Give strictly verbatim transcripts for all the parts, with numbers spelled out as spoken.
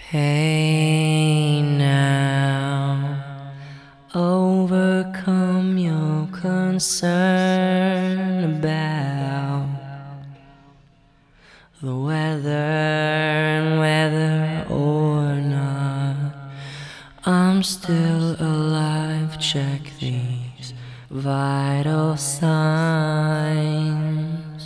Hey now, overcome your concern about the weather and whether or not I'm still alive. Check these vital signs.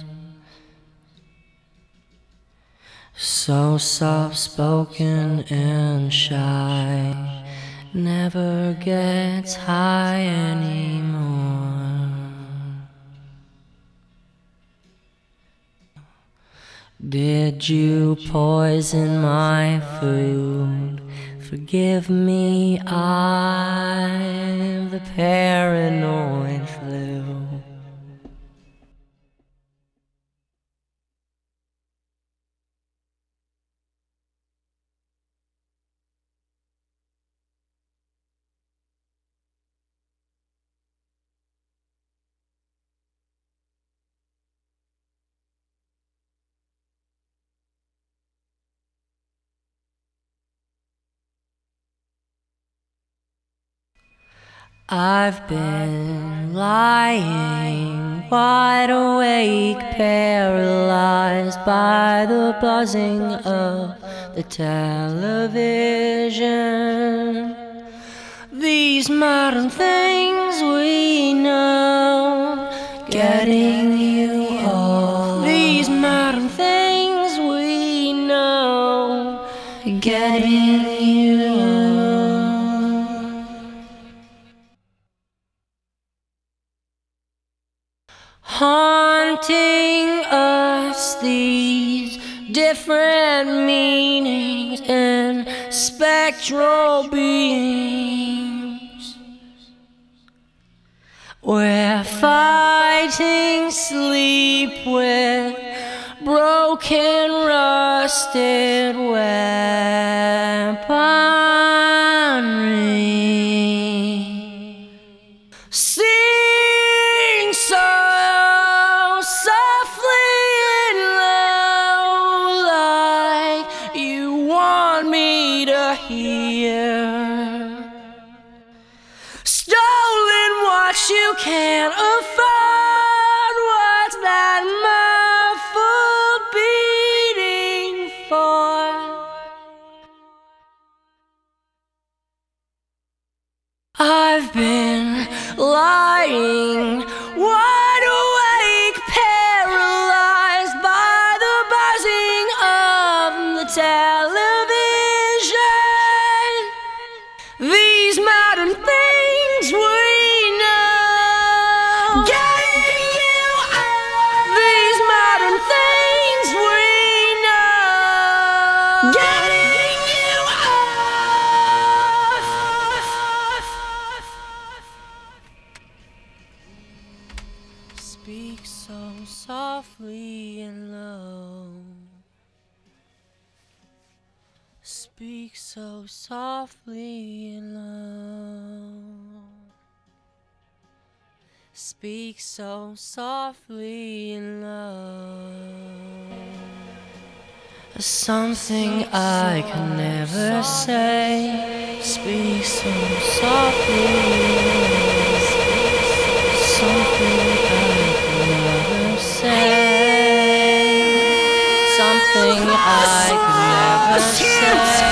So soft-spoken and shy, never gets high anymore. Did you poison my food? Forgive me, I've the paranoid flu. I've been lying wide awake, paralyzed by the buzzing of the television. These modern things we know, getting you off. These modern things we know, getting you off. Haunting us, these different meanings and spectral beings. We're fighting sleep with broken, rusted weaponry. Sing so softly and low, like you want me to hear. Stolen what you can't afford. What's that muffled beating for? I've been lying wide awake, paralyzed by the buzzing of the television. These modern things we know, getting you out. These modern things we know, getting you off. Speak so softly and low. Speak so softly and low. Speak so softly and low. Something I can never say. Speak so softly and low. Something I can never say. Something I can never say.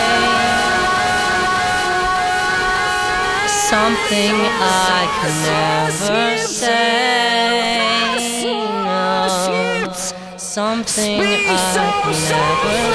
Something I can never say. No. Something I can never